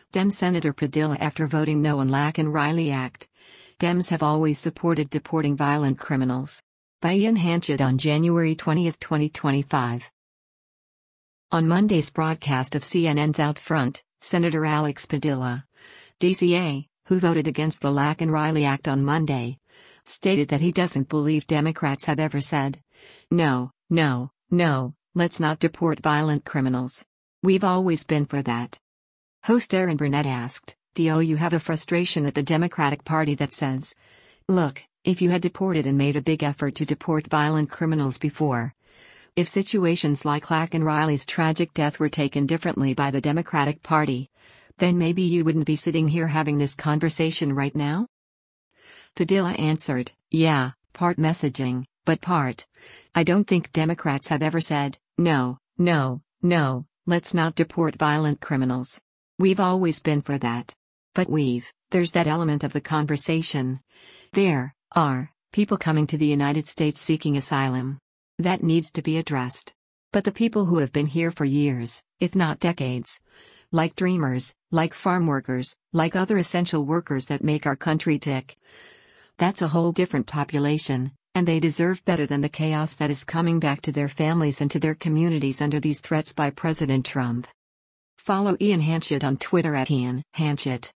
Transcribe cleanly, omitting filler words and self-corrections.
Dem Senator Padilla after voting no on Lack and Riley Act. Dems have always supported deporting violent criminals. By Ian Hanchett on January 20, 2025. On Monday's broadcast of CNN's Out Front, Senator Alex Padilla, DCA, who voted against the Lack and Riley Act on Monday, stated that he doesn't believe Democrats have ever said, "No, no, no, let's not deport violent criminals. We've always been for that." Host Aaron Burnett asked, "Do you have a frustration at the Democratic Party that says, look, if you had deported and made a big effort to deport violent criminals before, if situations like Lack and Riley's tragic death were taken differently by the Democratic Party, then maybe you wouldn't be sitting here having this conversation right now?" Padilla answered, "Yeah, part messaging, but part. I don't think Democrats have ever said, no, no, no, let's not deport violent criminals. We've always been for that. But there's that element of the conversation. There are people coming to the United States seeking asylum. That needs to be addressed. But the people who have been here for years, if not decades, like dreamers, like farm workers, like other essential workers that make our country tick, that's a whole different population, and they deserve better than the chaos that is coming back to their families and to their communities under these threats by President Trump." Follow Ian Hanchett on Twitter @IanHanchett.